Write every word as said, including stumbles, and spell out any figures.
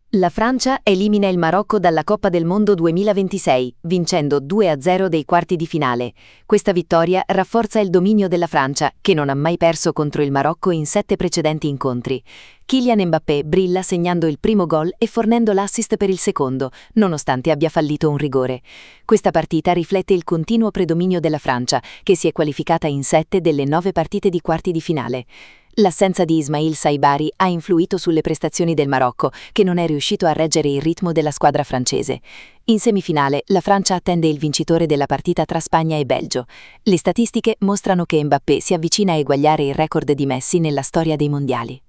La Francia elimina il Marocco dalla Coppa del Mondo duemilaventisei, vincendo due a zero dei quarti di finale. Questa vittoria rafforza il dominio della Francia, che non ha mai perso contro il Marocco in sette precedenti incontri. Kylian Mbappé brilla segnando il primo gol e fornendo l'assist per il secondo, nonostante abbia fallito un rigore. Questa partita riflette il continuo predominio della Francia, che si è qualificata in sette delle nove partite di quarti di finale. L'assenza di Ismail Saibari ha influito sulle prestazioni del Marocco, che non è riuscito a reggere il ritmo della squadra francese. In semifinale, la Francia attende il vincitore della partita tra Spagna e Belgio. Le statistiche mostrano che Mbappé si avvicina a eguagliare il record di Messi nella storia dei mondiali.